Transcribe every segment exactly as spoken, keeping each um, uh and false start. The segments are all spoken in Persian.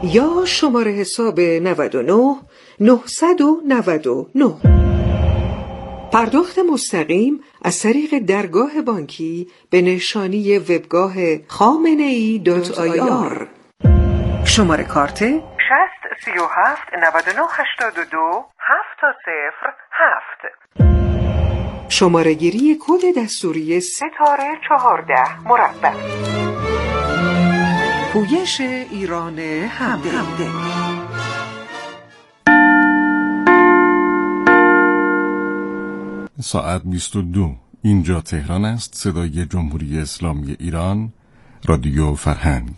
یا شماره حساب نود و نه نهصد و نود و نه. پرداخت مستقیم از طریق درگاه بانکی به نشانی وبگاه خامنه‌ای دات آی آر. شماره کارت شصت سی و هفت نود و نه هشتاد و دو هفت صفر هفت. شماره گیری کد دستوری ستاره چهارده مربع. پویش ایران همده. ساعت بیست و دو. اینجا تهران است. صدای جمهوری اسلامی ایران، رادیو فرهنگ.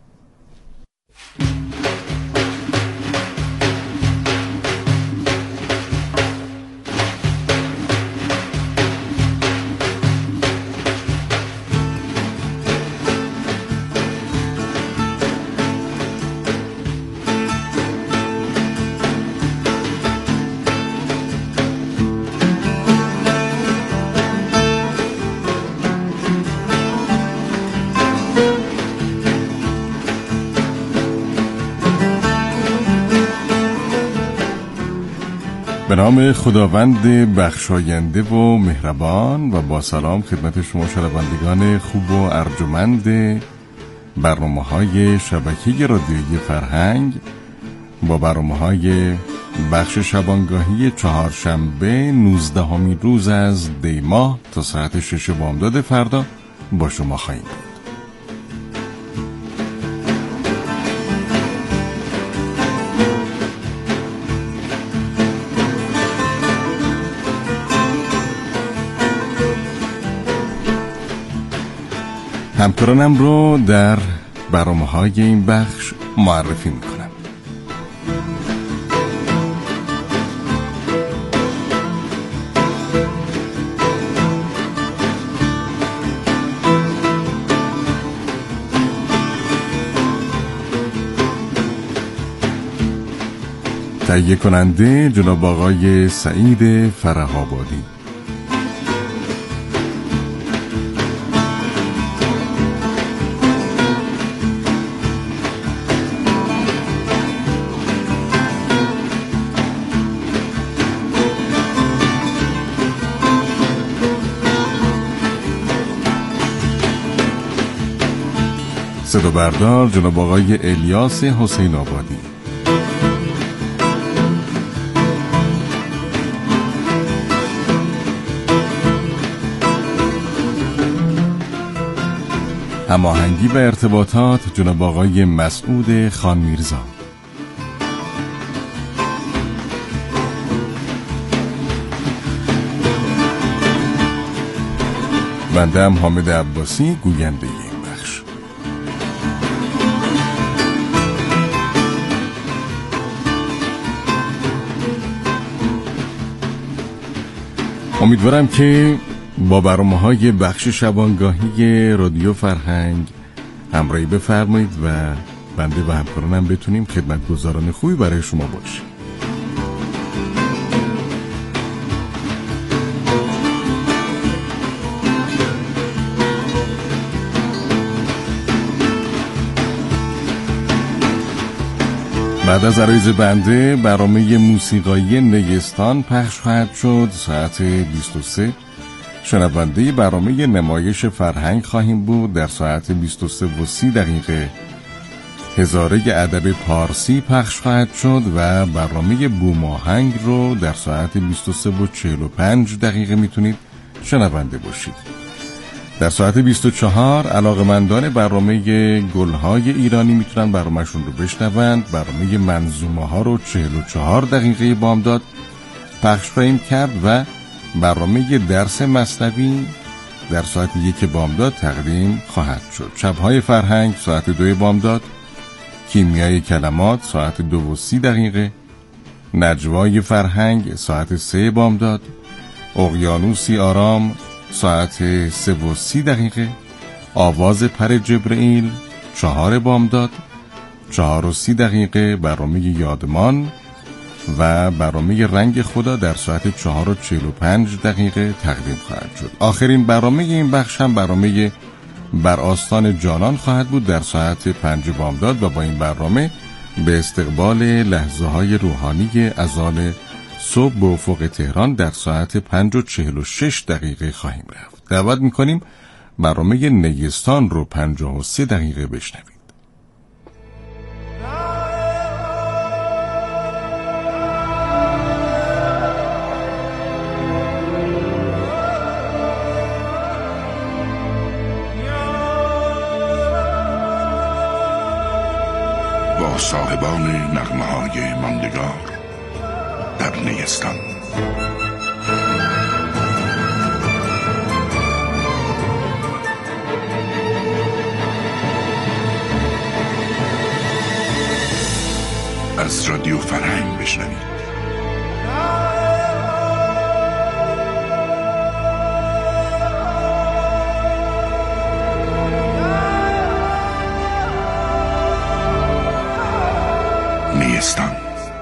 به نام خداوند بخشاینده و مهربان و با سلام خدمت شما شنوندگان خوب و ارجمند برنامه‌های شبکه رادیویی فرهنگ با برنامه‌های بخش شبانگاهی چهارشنبه نوزدهمین روز از دی ماه تا ساعت شش بامداد فردا با شما خواهیم بود. همکارانم رو در برنامه‌های این بخش معرفی میکنم. تهیه کننده جناب آقای سعید فره‌آبادی. صدا بردار جناب آقای الیاس حسین آبادی. هماهنگی و ارتباطات جناب آقای مسعود خان میرزا. بنده هم حامد عباسی گوینده این بخش. امیدوارم که با برنامه‌های بخش شبانگاهی رادیو فرهنگ همراهی بفرمایید و بنده و همکارانم بتونیم خدمتگزاران خوبی برای شما باشیم. بعد از عرایض بنده برنامه موسیقایی نیستان پخش خواهد شد. ساعت بیست و سه شنونده برنامه نمایش فرهنگ خواهیم بود. در ساعت بیست و سه و سی دقیقه هزاره ادب پارسی پخش خواهد شد و برنامه بوماهنگ رو در ساعت بیست و سه و چهل و پنج دقیقه میتونید شنونده باشید. در ساعت بیست و چهار علاقمندان برنامه گلهای ایرانی میتونن برنامه‌شون رو بشنوند. برنامه منظومه ها رو چهل و چهار دقیقه بامداد پخش خواهیم کرد و برنامه درس مثنوی در ساعت یک بامداد تقدیم خواهد شد. شبهای فرهنگ ساعت دو بامداد، کیمیای کلمات ساعت دو و سی دقیقه، نجوای فرهنگ ساعت سه بامداد، اقیانوسی آرام ساعت سه و سی دقیقه، آواز پر جبرئیل چهار بامداد، چهار و سی دقیقه برنامه یادمان و برنامه رنگ خدا در ساعت چهار و چهل و پنج دقیقه تقدیم خواهد شد. آخرین برنامه این بخش هم برنامه بر آستان جانان خواهد بود در ساعت پنج بامداد و با این برنامه به استقبال لحظه های روحانی اذان صبح به افق تهران در ساعت پنج و چهل و شش دقیقه خواهیم رفت. دعوت میکنیم برنامه نیستان رو پنجاه و سه دقیقه بشنوید. با صاحبان نغمه های ماندگار در نیستان. از رادیو فرهنگ بشنوید. نیستان.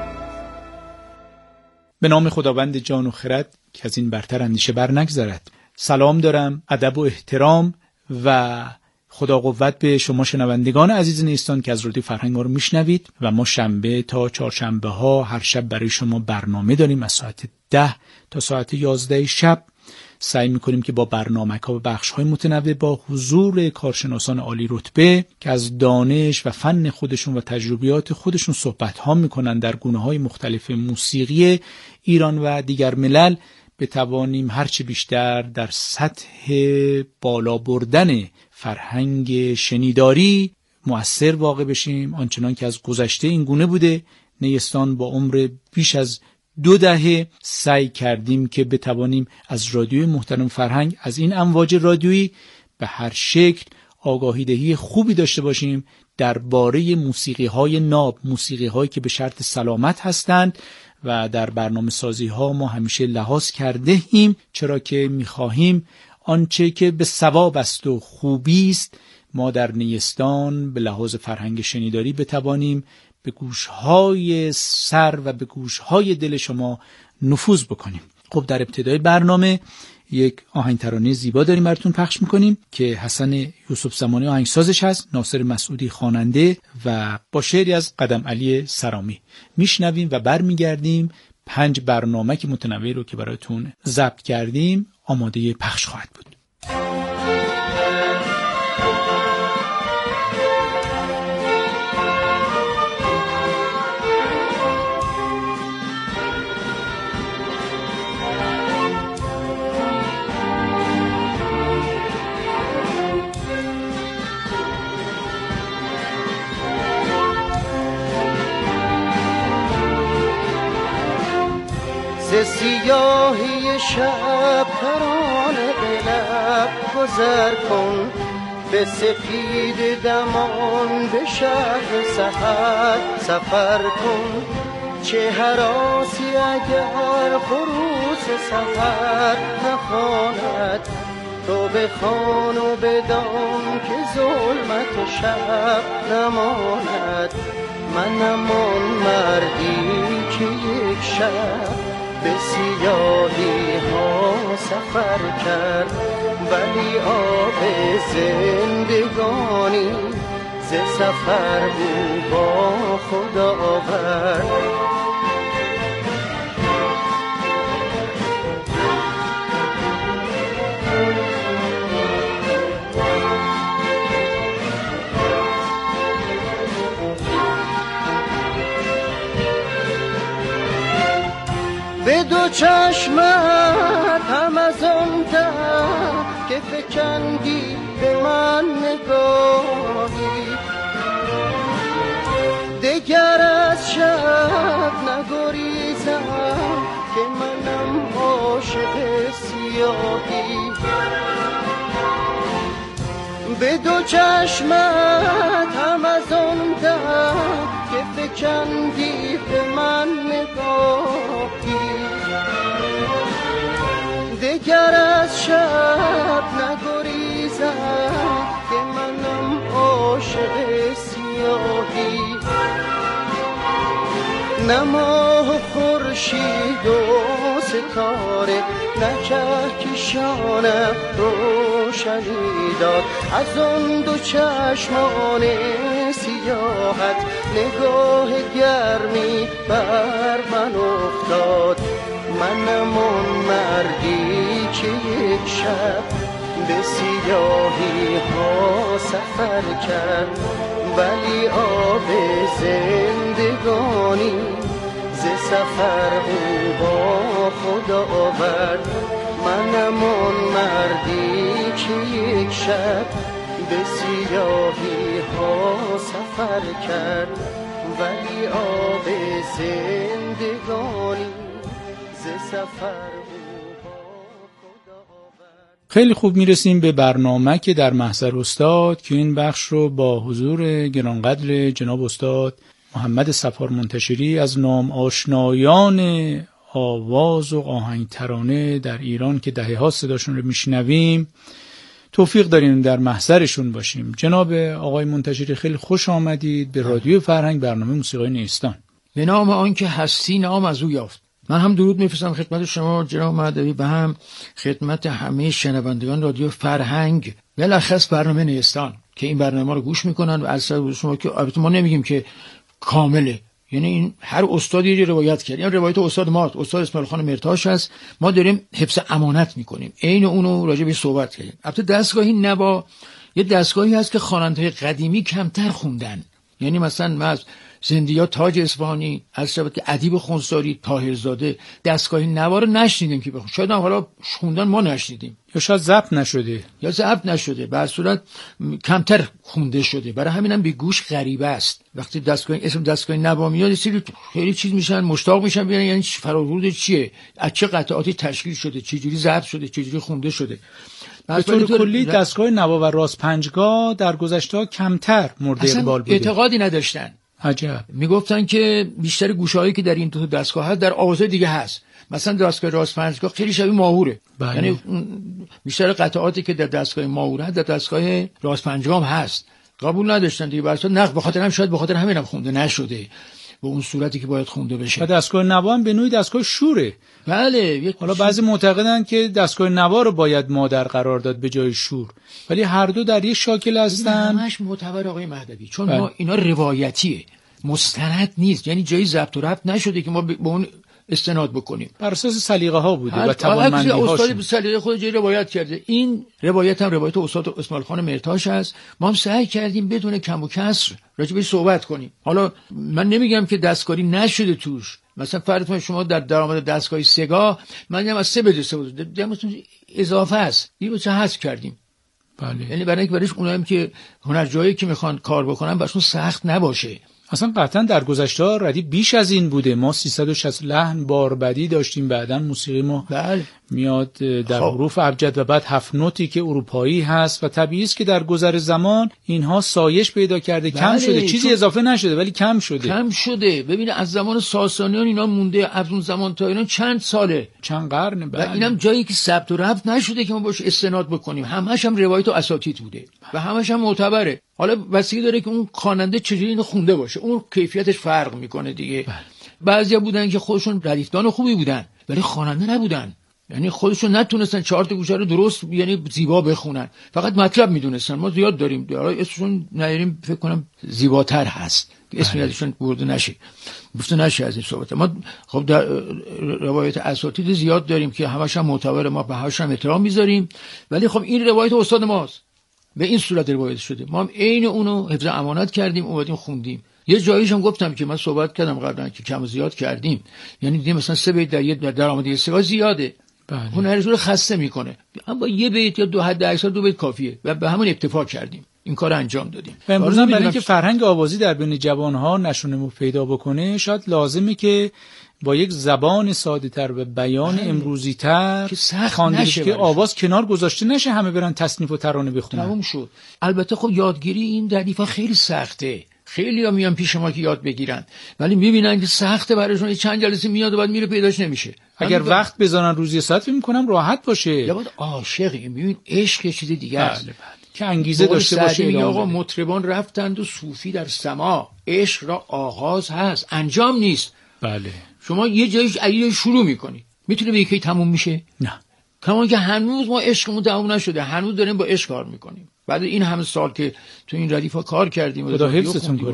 به نام خداوند جان و خرد که از این برتر اندیشه بر نگذرد. سلام دارم، ادب و احترام و خدا قوت به شما شنوندگان عزیز نیستان که از رادیو فرهنگ ما رو میشنوید و ما شنبه تا چهارشنبه ها هر شب برای شما برنامه داریم. از ساعت ده تا ساعت یازده شب سعی میکنیم که با برنامه‌ها و بخش‌های متنوع با حضور کارشناسان عالی رتبه که از دانش و فن خودشون و تجربیات خودشون صحبت‌ها میکنن در گونه‌های مختلف موسیقی ایران و دیگر ملل بتوانیم هرچه بیشتر در سطح بالا بردن فرهنگ شنیداری مؤثر واقع بشیم. آنچنان که از گذشته این گونه بوده، نیستان با عمر بیش از دو دهه سعی کردیم که بتوانیم از رادیوی محترم فرهنگ، از این امواج رادیویی به هر شکل آگاهی دهی خوبی داشته باشیم درباره موسیقی های ناب، موسیقی هایی که به شرط سلامت هستند و در برنامه سازی ها ما همیشه لحاظ کرده ایم، چرا که میخواهیم آنچه که به ثواب است و خوبی است ما در نیستان به لحاظ فرهنگ شنیداری بتوانیم به گوشهای سر و به گوشهای دل شما نفوذ بکنیم. خب در ابتدای برنامه یک آهنگ ترانه زیبا داریم براتون پخش میکنیم که حسن یوسف زمانی آهنگسازش هست، ناصر مسعودی خواننده و با شعری از قدم علی سرامی. میشنویم و برمیگردیم. پنج برنامه که متنوع رو که براتون ضبط کردیم آماده پخش خواهد بود. ز سیاهی شب ترانه به لب گذر کن، به سپید دمان به شهر سحر سفر کن. چه هراسی اگر خروس سحر نخواند، تو بخوان و بدان که ظلمت شب نماند. منم آن مردی که یک شب به سیاهی ها سفر کرد، ولی آب زندگانی ز سفر بود با خدا آورد. به دو چشمت هم از آن در که فکندی به من نگاهی، دگر از شب نگریزم که منم عاشق سیاهی. به دو چشمت هم از آن در که فکندی به من نگاهی، دگر از شب نگریزم که منم عاشق سیاهی. نه ماه و خورشید و ستاره، نه کهکشانم روشنی داد. از آن دو چشمان سیاحت نگاه گرمی بر من افتاد. منم اون مردی که یک شب به سیاهی ها سفر کرد، ولی آب زندگانی ز سفر او با خدا آورد. منم اون مردی که یک شب به سیاهی ها سفر کرد، ولی آب زندگانی ز سفر او با خدا آورد. خیلی خوب میرسیم به برنامه که در محضر استاد که این بخش رو با حضور گرانقدر جناب استاد محمد صفار منتشری از نام آشنایان آواز و آهنگ ترانه در ایران که دهه‌ها صداشون رو میشنویم توفیق داریم در محضرشون باشیم. جناب آقای منتشری خیلی خوش آمدید به رادیو فرهنگ، برنامه موسیقای نیستان. به نام آن که هستی نام از او یافت. من هم درود میفرستم خدمت شما جناب مهدوی، به هم خدمت همه شنوندگان رادیو فرهنگ، بالاخص برنامه نیستان که این برنامه رو گوش میکنن. و از شما که البته ما نمیگیم که کامله، یعنی این هر استادی روایت کرد، این روایت استاد ما استاد اسماعیل خان مرتاش است، ما داریم حفظ امانت میکنیم، عین اونو راجع به صحبت کردیم. البته دستگاهی نوا یه دستگاهی هست که خواننده قدیمی کمتر خوندن، یعنی مثلا من از زندیا تاج اصفهانی، از شبت که ادیب خونساری طاهرزاده دستگاهی نوا رو نشنیدیم که بخون، شاید هم حالا خوندن ما نشنیدیم یا شاید ضبط نشده یا ضبط نشده، به هر صورت کمتر خونده شده، برای همینم به گوش غریبه است. وقتی دستگاه اسم دستگاه نوا میاد خیلی چیز میشن، مشتاق میشن ببینن یعنی فرارورد چیه، از چه قطعاتی تشکیل شده، چه جوری ضبط شده، چه جوری خونده شده. به طور کلی دستگاه نوا و راست پنجگاه در گذشته کمتر مورد اقبال بوده، اعتقادی نداشتن. عجب. میگفتن که بیشتر گوشهایی که در این دو دستگاه هست در آوازهای دیگه هست، مثلا دستگاه راست پنجگاه خیلی شبیه ماهوره، بله. یعنی بیشتر قطعاتی که در دستگاه ماهوره هست در دستگاه راست پنجگاه هم هست. قبول نداشتن دیگه، واسه نقد، بخاطر هم شاید بخاطر همین هم خونده نشده به اون صورتی که باید خونده بشه. و دستگاه نوا هم به نوعی دستگاه شوره. بله. حالا بعضی معتقدن که دستگاه نوا رو باید مادر قرار داد به جای شور، ولی هر دو در یک شاکل هستن. همش معتبر آقای مهدوی، چون بله. ما اینا روایتیه، مستند نیست، یعنی جایی ضبط و ربط نشده که ما به اون استناد بکنیم. بر اساس سلیقه ها بوده و توانمندی هاشون. استاد به سلیقه خود جایی روایت کرده. این روایت هم روایت استاد اسماعیل خان مرتاش است. ما هم سعی کردیم بدون کم و کسر راجع بهش صحبت کنیم. حالا من نمیگم که دستکاری نشده توش، مثلا فرض شما در درآمد دستگاه سگاه من هم از سه بده سه بده اضافه است، اینو چه حذف کردیم. بله. یعنی برای اینکه برایش اونایی که هنرجویی که میخوان کار بکنن براشون سخت نباشه. اصلا قطعا در گذشته ردیف بیش از این بوده. ما سیصد و شصت لحن باربدی داشتیم، بعداً موسیقی ما بله. میاد در حروف ابجد و بعد هفت نوتی که اروپایی هست و طبیعی است که در گذر زمان اینها سایش پیدا کرده. بله. کم شده، چیزی اضافه نشده ولی کم شده. کم شده. ببینید از زمان ساسانیان اینا مونده، از اون زمان تا اینا چند ساله، چند قرنه. بله. و اینم جایی که ثبت و ربط نشده که ما باش استناد بکنیم، همش هم روایت و اساطیر بوده. بله. و همش هم معتبره. حالا بستگی داره که اون خواننده چجوری اینو خونده باشه، اون کیفیتش فرق میکنه دیگه. بله. بعضیا بودن که خودشون ردیفدان خوبی بودن ولی خواننده نبودن، یعنی خودشون نتونستن چهار تا گوشه رو درست یعنی زیبا بخونن، فقط مطلب میدونستن. ما زیاد داریم، حالا اسمشون نیاریم، فکر کنم زیباتر هست که اسمی ازشون برده نشه، گفته نشه از این صحبت. ما خب در روایت اساطیر زیاد داریم که همش هم معتبر، ما به همش هم احترام میذاریم، ولی خب این روایت استاد ماست، به این صورت روایت شده، ما هم عین اونو حفظ امانت کردیم، اومدیم خوندیم. یه جاییش هم گفتم که من صحبت کردم قبلا که کم و زیاد کردیم، یعنی دیدیم مثلا سه بیت در یه درآمدی سگاه زیاده، هنرجو رو خسته میکنه، اما با یه بیت یا دو حد اکثر دو بیت کافیه و به همون اکتفا کردیم، این کار انجام دادیم. و امروز هم برای اینکه فرهنگ آوازی در بین جوانها نشونمو پیدا بکنه، شاید لازمه که با یک زبان ساده تر و بیان امروزی تر خوانده بشه که آواز کنار گذاشته نشه، همه برن تصنیف و ترانه بخونن. تموم شد. البته خب یادگیری این ردیفا خیلی سخته، خیلی ها میان پیش ما که یاد بگیرن ولی میبینن که سخته براشون، چند جلسه میاد و بعد میره پیداش نمیشه. اگر وقت بذارن روزی ساعت فکر میکنم راحت باشه. یا باید عاشقی، ببین عشق چیز دیگه است. بله بله. که انگیزه داشته باشه. آقا مطربان رفتند و صوفی در سما، عشق را آغاز هست انجام نیست. بله. شما یه جایش علی شروع میکنی، میتونه به یکی تموم میشه؟ نه. کما که هنوز ما عشقمون تموم نشده، هنوز داریم با عشق کار میکنیم. بعد این همه سال که تو این ردیفا کار کردیم، خدا حفظتون کنه،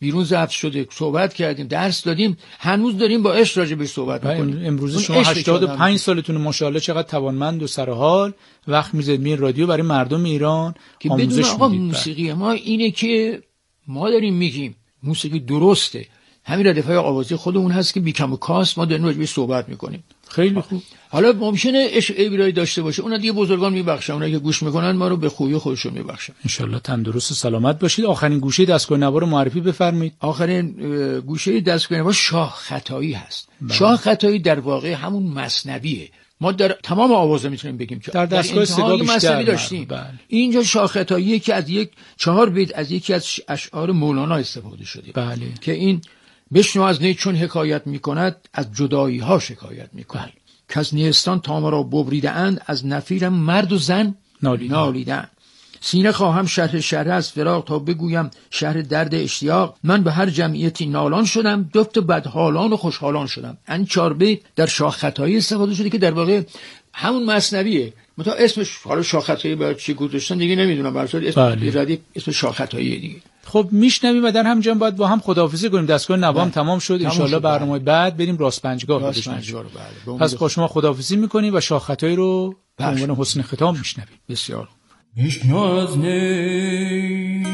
بیرون ضبط شده، صحبت کردیم، درس دادیم، هنوز داریم با عشق راجع بهش صحبت می‌کنیم. امروز شما هشتاد و پنج سالتون، ماشاءالله چقدر توانمند و سرحال، وقت می‌ذارید میرین رادیو برای مردم ایران که بدون آقا موسیقی ما اینه که ما داریم میگیم موسیقی درسته، همین ردیف‌های آوازی خودمون هست که بیکم و کاست ما داریم راجع بهش صحبت می‌کنیم. خیلی خوب. حالا ممکنه عشق ابرایی داشته باشه، اونا دیگه بزرگان میبخشن، اونایی که گوش میکنن ما رو به خوبی خودشون میبخشن. ان شاءالله تندرست و سلامت باشید. آخرین گوشه دستگاه نوا رو معرفی بفرمایید. آخرین گوشه دستگاه نوا شاه خطایی هست. بله. شاه خطایی در واقع همون مثنویه. ما در تمام آوازا میتونیم بگیم که در دستگاه صدا بیشتر داشتیم. بله. اینجا شاه خطاییه که از یک چهار بیت از یکی از اشعار مولانا استفاده شده. بله. که این بشنو از نی چون حکایت میکند، از جدایی ها شکایت میکند. بله. که از نیستان تا مرا ببریده اند، از نفیرم مرد و زن نالیدن. نالیدن. سینه خواهم شرح شرح از فراق، تا بگویم شرح درد اشتیاق. من به هر جمعیتی نالان شدم، دفت بدحالان و خوشحالان شدم. این چهار بیت در شاه خطایی استفاده شده که در واقع همون مثنویه. متا اسمش حالا شاه خطایی برای چی گذاشتن دیگه نمیدونم، برای اسم ردیف اسم شاه خطاییه دیگه. خب میشنویم و در هم جمع باید با هم خداحافظی کنیم. دستگاه نوام تمام شد، ان شاءالله برنامه بعد بریم راست پنجگاه راست پنجگاه رو. بله. پس با شما خداحافظی میکنیم و شاه خطایی رو به عنوان حسن ختام میشنویم. بسیار. بشنو از نی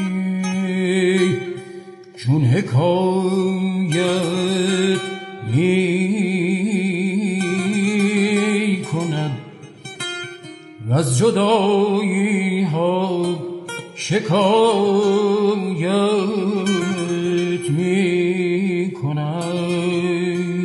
چون حکایت می کند، و از جدایی ها شکایت می کند.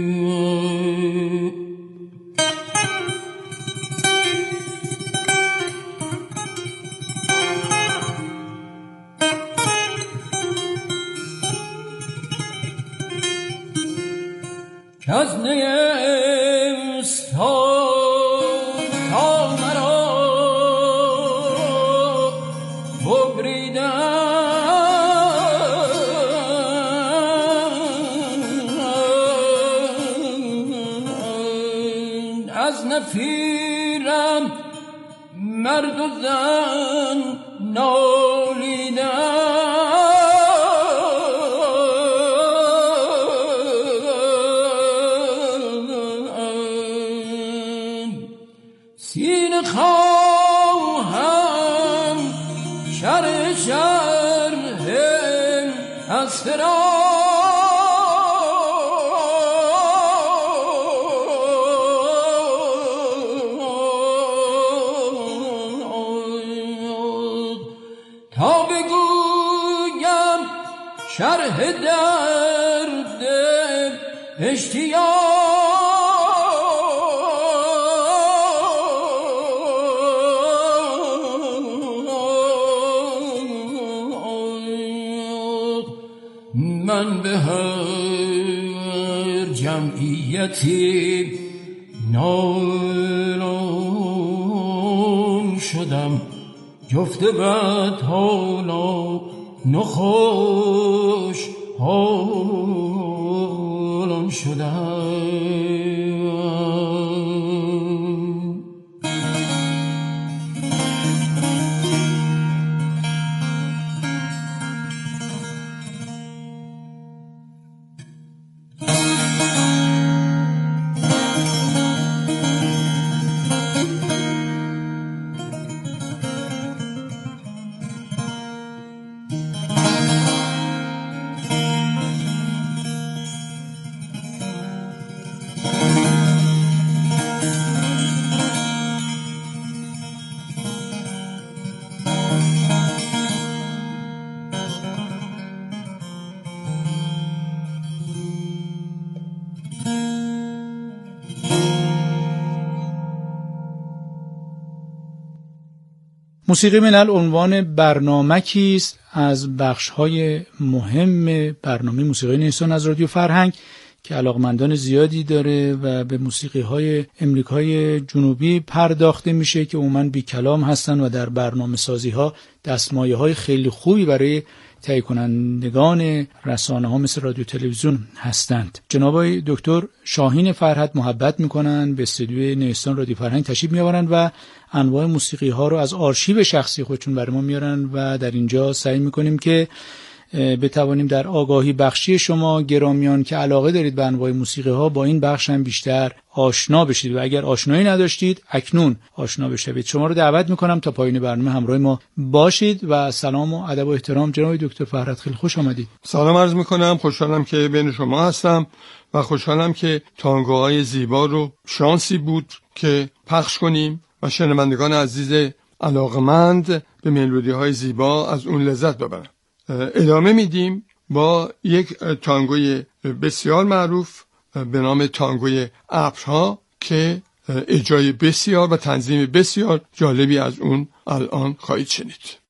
که از نیستان تا مرا ببریدن، از نفیرم مرد و زن نالیدن. سینه خواهم شرح شرح از فراق، تا بگویم شرح درد اشتیاق. من به هر جمعیتی نالان شدم، جفت بد حالا نخوش حالان شدم. موسیقی ملل عنوان برنامه‌ای است از بخش‌های مهم برنامه موسیقی نیستان از رادیو فرهنگ که علاقمندان زیادی داره و به موسیقی‌های امریکای جنوبی پرداخته میشه که عموماً بی کلام هستن و در برنامه‌سازی‌ها دستمایه‌های خیلی خوبی برای تهیه کنندگان رسانه‌ها مثل رادیو تلویزیون هستند. جناب دکتر شاهین فرهد محبت میکنن به استودیوی نیستان رادیو فرهنگ تشریف میآورن و انواع موسیقی ها رو از آرشیو شخصی خودشون برای ما میارن و در اینجا سعی میکنیم که بتوانیم در آگاهی بخشی شما گرامیان که علاقه دارید به انواع موسیقی ها با این بخش هم بیشتر آشنا بشید و اگر آشنایی نداشتید اکنون آشنا بشوید. شما رو دعوت میکنم تا پایان برنامه همراه ما باشید و سلام و ادب و احترام. جناب دکتر فرهاد خیلی خوش آمدید. سلام عرض میکنم، خوشحالم که بین شما هستم و خوشحالم که تانگوهای زیبا رو شانسی بود که پخش کنیم و شنوندگان عزیز علاقمند به ملودی های زیبا از اون لذت ببرن. ادامه میدیم با یک تانگوی بسیار معروف به نام تانگوی ابرها که اجرای بسیار و تنظیم بسیار جالبی از اون الان خواهید شنید.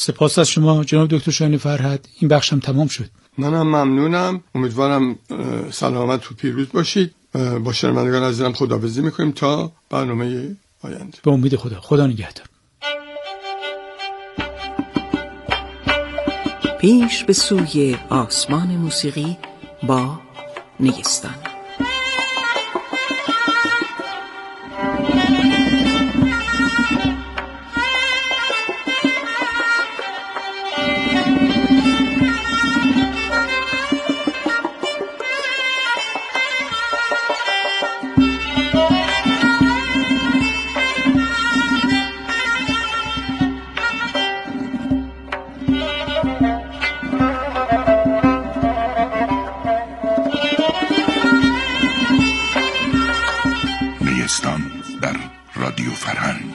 سپاس از شما جناب دکتر شاهین فرهد. این بخشم تمام شد. منم ممنونم. امیدوارم سلامت و پیروز باشید. با شنوندگان عزیزم خداحافظی میکنیم تا برنامه آینده. به امید خدا. خدا نگهدار. پیش به سوی آسمان موسیقی با نیستان. در رادیو فرهنگ.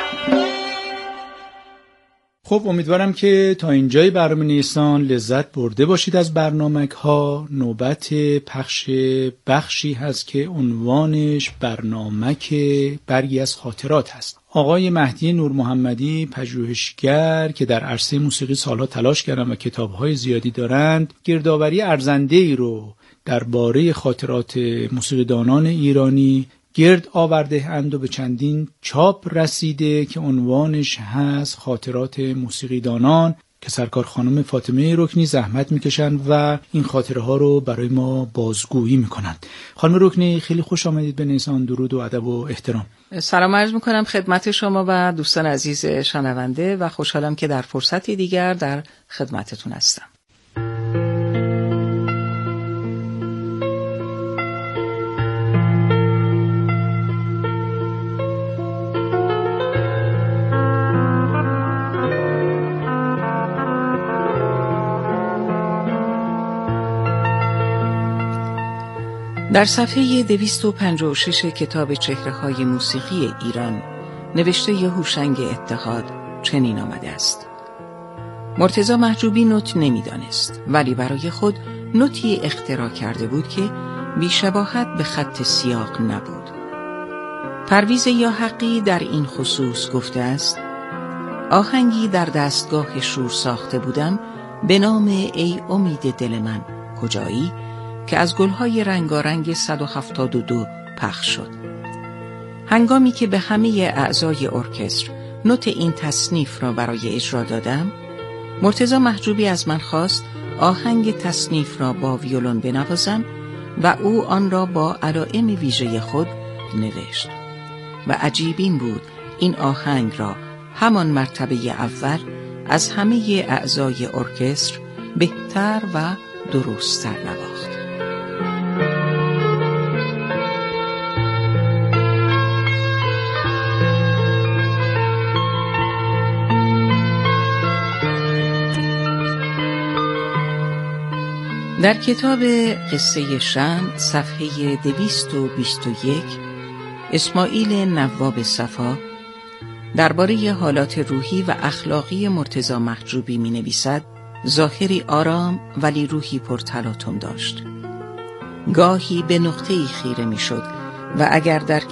خب امیدوارم که تا اینجای برنامه نیستان لذت برده باشید از برنامه ها. نوبت پخش بخشی هست که عنوانش برنامه که برگی از خاطرات هست. آقای مهدی نور محمدی پژوهشگر که در عرصه موسیقی سالها تلاش کردند و کتاب‌های زیادی دارند، گردآوری ارزنده‌ای رو درباره خاطرات موسیقیدانان ایرانی گرد آورده اند و به چندین چاپ رسیده که عنوانش هست خاطرات موسیقیدانان، که سرکار خانم فاطمه رکنی زحمت میکشند و این خاطره ها رو برای ما بازگویی میکنند. خانم رکنی خیلی خوش آمدید به نیستان. درود و ادب و احترام. سلام عرض میکنم خدمت شما و دوستان عزیز شنونده و خوشحالم که در فرصتی دیگر در خدمتتون هستم. در صفحه دویست و پنجاه و شش کتاب چهره‌های موسیقی ایران نوشته هوشنگ اتحاد چنین آمده است: مرتضی محجوبی نوت نمی‌دانست، ولی برای خود نوتی اختراع کرده بود که بی‌شباهت به خط سیاق نبود. پرویز یاحقی در این خصوص گفته است: آهنگی در دستگاه شور ساخته بودم به نام ای امید دل من کجایی، که از گلهای رنگارنگ صد و هفتاد و دو پخش شد. هنگامی که به همه اعضای ارکستر نوت این تصنیف را برای اجرا دادم، مرتضی محجوبی از من خواست آهنگ تصنیف را با ویولون بنوازم و او آن را با علائم ویژه خود نوشت. و عجیب این بود این آهنگ را همان مرتبه اول از همه اعضای ارکستر بهتر و درست‌تر نواخت. در کتاب قصه شمع صفحه دویست و بیست و یک اسماعیل نواب صفا درباره حالات روحی و اخلاقی مرتضی محجوبی می نویسد: ظاهری آرام ولی روحی پرتلاطم داشت. گاهی به نقطه‌ای خیره می شد و اگر در